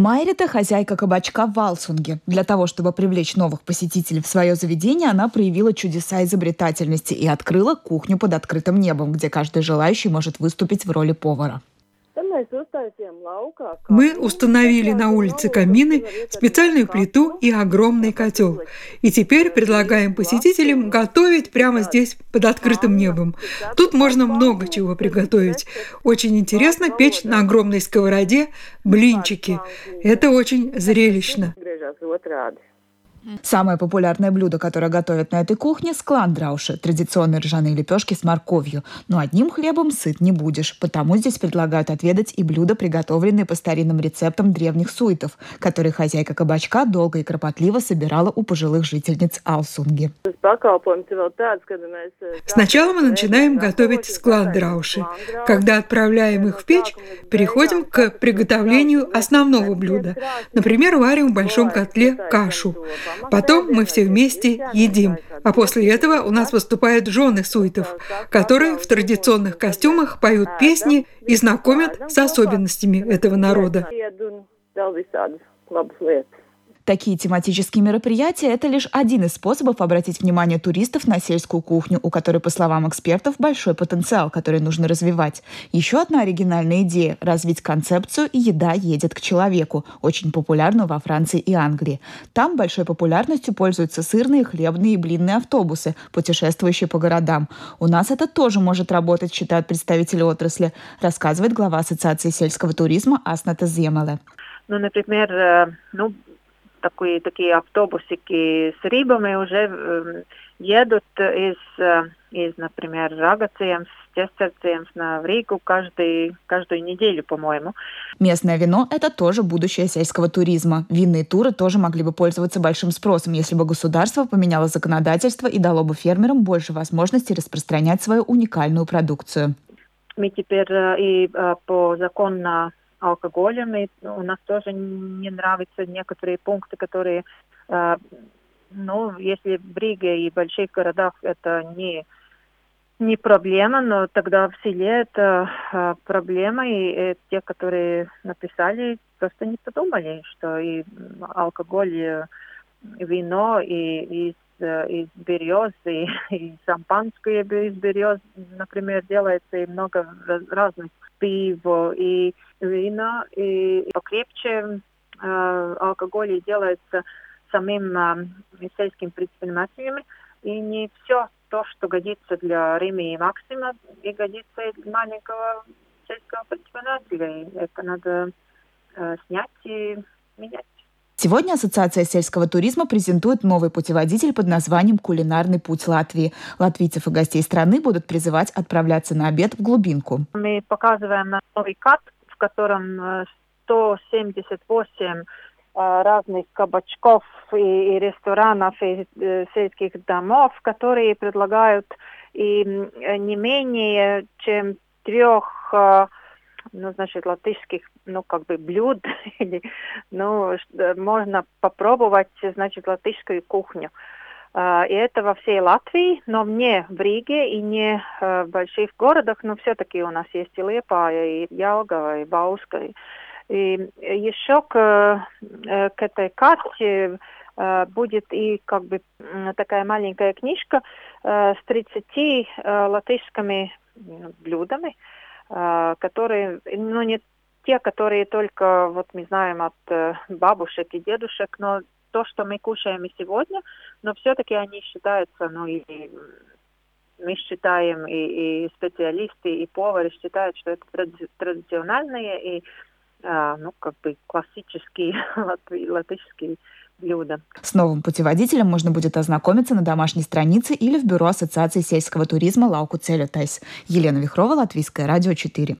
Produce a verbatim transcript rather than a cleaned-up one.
Майрита – хозяйка кабачка в Алсунге. Для того, чтобы привлечь новых посетителей в свое заведение, она проявила чудеса изобретательности и открыла кухню под открытым небом, где каждый желающий может выступить в роли повара. Мы установили на улице камины, специальную плиту и огромный котел. И теперь предлагаем посетителям готовить прямо здесь, под открытым небом. Тут можно много чего приготовить. Очень интересно печь на огромной сковороде блинчики. Это очень зрелищно. Самое популярное блюдо, которое готовят на этой кухне – скландрауши – традиционные ржаные лепешки с морковью. Но одним хлебом сыт не будешь, потому здесь предлагают отведать и блюда, приготовленные по старинным рецептам древних суитов, которые хозяйка кабачка долго и кропотливо собирала у пожилых жительниц Алсунги. Сначала мы начинаем готовить скландрауши. Когда отправляем их в печь, переходим к приготовлению основного блюда. Например, варим в большом котле кашу. Потом мы все вместе едим, а после этого у нас выступают жены суитов, которые в традиционных костюмах поют песни и знакомят с особенностями этого народа. Такие тематические мероприятия – это лишь один из способов обратить внимание туристов на сельскую кухню, у которой, по словам экспертов, большой потенциал, который нужно развивать. Еще одна оригинальная идея – развить концепцию «Еда едет к человеку», очень популярную во Франции и Англии. Там большой популярностью пользуются сырные, хлебные и блинные автобусы, путешествующие по городам. У нас это тоже может работать, считают представители отрасли, рассказывает глава Ассоциации сельского туризма Асната Земеле. Ну, например, ну, Такие, такие автобусики с рыбами уже э, едут из, э, из, например, Рагацiems, Цесарciems в Ригу каждый, каждую неделю, по-моему. Местное вино – это тоже будущее сельского туризма. Винные туры тоже могли бы пользоваться большим спросом, если бы государство поменяло законодательство и дало бы фермерам больше возможностей распространять свою уникальную продукцию. Мы теперь э, и э, по закону алкоголем, и у нас тоже не нравятся некоторые пункты, которые, э, ну, если в Риге и больших городах это не, не проблема, но тогда в селе это э, проблема, и э, те, которые написали, просто не подумали, что и алкоголь, и вино, и из, из берез, и, и шампанское из берез, например, делается, и много разных пива, и вина, и покрепче э, алкоголь делается самим э, сельским предпринимателями, и не все то, что годится для Рима и Максима, и годится и для маленького сельского предпринимателя. И это надо э, снять и менять. Сегодня Ассоциация сельского туризма презентует новый путеводитель под названием «Кулинарный путь Латвии». Латвийцев и гостей страны будут призывать отправляться на обед в глубинку. Мы показываем новый карт, в котором сто семьдесят восемь разных кабачков и, и ресторанов, и э, сельских домов, которые предлагают и не менее чем трех ну, значит, латышских, ну, как бы блюд, или, ну, можно попробовать, значит, латышскую кухню. И это во всей Латвии, но не в Риге и не в больших городах, но все-таки у нас есть и Лиепая, и Jelgava, и Bauska. И еще к, к этой карте будет и как бы такая маленькая книжка с тридцатью латышскими блюдами, которые, ну, не те, которые только, вот мы знаем от бабушек и дедушек, но то, что мы кушаем и сегодня, но все-таки они считаются, ну, и мы считаем, и, и специалисты, и повары считают, что это тради- традиционные и, а, ну, как бы классические латышские блюда. С новым путеводителем можно будет ознакомиться на домашней странице или в бюро Ассоциации сельского туризма Лауку Целютайс. Елена Вихрова, Латвийское радио четыре.